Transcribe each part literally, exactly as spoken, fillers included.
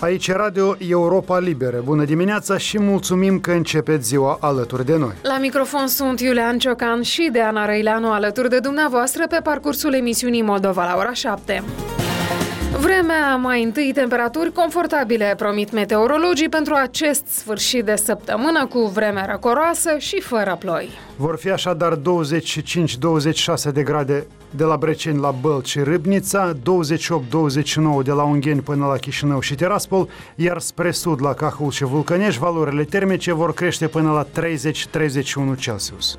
Aici e Radio Europa Liberă. Bună dimineața și mulțumim că începeți ziua alături de noi. La microfon sunt Iulian Ciocan și de Ana Răileanu alături de dumneavoastră pe parcursul emisiunii Moldova la ora șapte. Vremea, mai întâi temperaturi confortabile, promit meteorologii pentru acest sfârșit de săptămână cu vreme răcoroasă și fără ploi. Vor fi așadar douăzeci și cinci douăzeci și șase de grade de la Breceni la Bălți și Râbnița, douăzeci și opt douăzeci și nouă de la Ungheni până la Chișinău și Tiraspol, iar spre sud la Cahul și Vulcănești valorile termice vor crește până la treizeci treizeci și unu Celsius.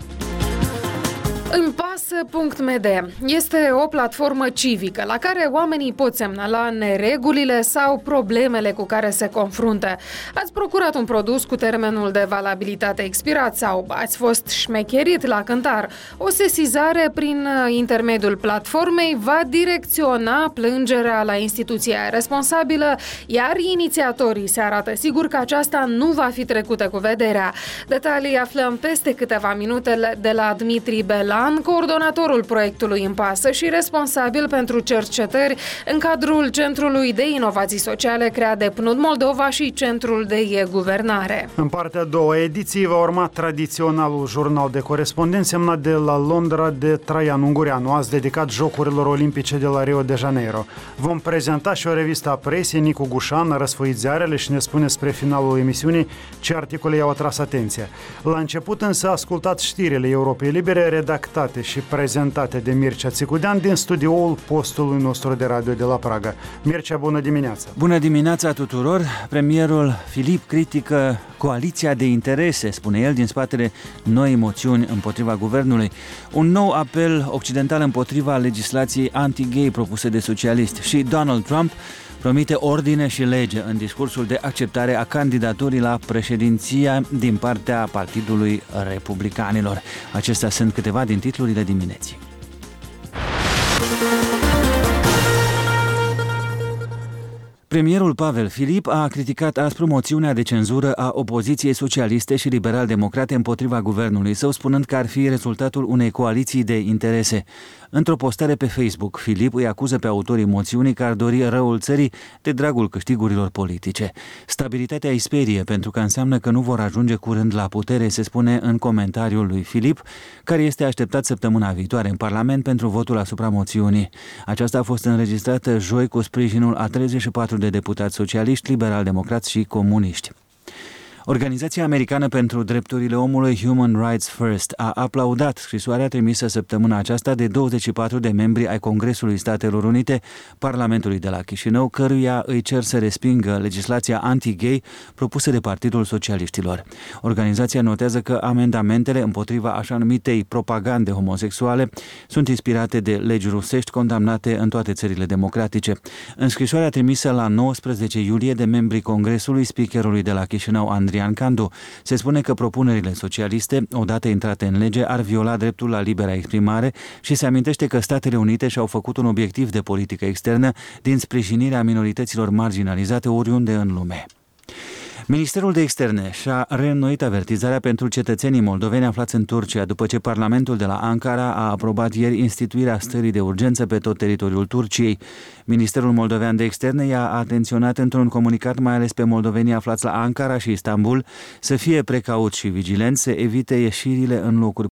Îmi pasă punct m d este o platformă civică la care oamenii pot semnala neregulile sau problemele cu care se confruntă. Ați procurat un produs cu termenul de valabilitate expirat sau ați fost șmecherit la cântar. O sesizare prin intermediul platformei va direcționa plângerea la instituția responsabilă, iar inițiatorii se arată sigur că aceasta nu va fi trecută cu vederea. Detalii aflăm peste câteva minute de la Dmitri Bela, coordonatorul proiectului Îmi pasă și responsabil pentru cercetări în cadrul Centrului de Inovații Sociale creat de P N U D Moldova și Centrul de E-Guvernare. În partea a doua ediției va urma tradiționalul jurnal de corespondenți semnat de la Londra de Traian Ungureanu, azi dedicat Jocurilor Olimpice de la Rio de Janeiro. Vom prezenta și o revistă a presiei. Nicu Gușan a răsfoit ziarele și ne spune spre finalul emisiunii ce articole i-au atras atenția. La început însă ascultați știrile Europei Libere redactate și prezentate de Mircea Țicudean din studioul postului nostru de radio de la Praga. Mircea, bună dimineața! Bună dimineața tuturor! Premierul Filip critică coaliția de interese, spune el, din spatele noi moțiuni împotriva guvernului. Un nou apel occidental împotriva legislației anti-gay propuse de socialiști și Donald Trump promite ordine și lege în discursul de acceptare a candidaturii la președinția din partea Partidului Republicanilor. Acestea sunt câteva din titlurile dimineții. Premierul Pavel Filip a criticat aspru moțiunea de cenzură a opoziției socialiste și liberal-democrate împotriva guvernului său, spunând că ar fi rezultatul unei coaliții de interese. Într-o postare pe Facebook, Filip îi acuză pe autorii moțiunii că ar dori răul țării de dragul câștigurilor politice. Stabilitatea îi sperie pentru că înseamnă că nu vor ajunge curând la putere, se spune în comentariul lui Filip, care este așteptat săptămâna viitoare în Parlament pentru votul asupra moțiunii. Aceasta a fost înregistrată joi cu sprijinul a treizeci și patru de deputați socialiști, liberal-democrați și comuniști. Organizația americană pentru drepturile omului Human Rights First a aplaudat scrisoarea trimisă săptămâna aceasta de douăzeci și patru de membri ai Congresului Statelor Unite, Parlamentului de la Chișinău, căruia îi cer să respingă legislația anti-gay propusă de Partidul Socialiștilor. Organizația notează că amendamentele împotriva așa numitei propagande homosexuale sunt inspirate de legi rusești condamnate în toate țările democratice. În scrisoarea trimisă la nouăsprezece iulie de membrii Congresului, speakerului de la Chișinău, Andrian Candu, se spune că propunerile socialiste, odată intrate în lege, ar viola dreptul la libera exprimare și se amintește că Statele Unite și-au făcut un obiectiv de politică externă din sprijinirea minorităților marginalizate oriunde în lume. Ministerul de Externe și-a reînnoit avertizarea pentru cetățenii moldoveni aflați în Turcia, după ce Parlamentul de la Ankara a aprobat ieri instituirea stării de urgență pe tot teritoriul Turciei. Ministerul Moldovean de Externe i-a atenționat într-un comunicat mai ales pe moldovenii aflați la Ankara și Istanbul să fie precauți și vigilenți, să evite ieșirile în locuri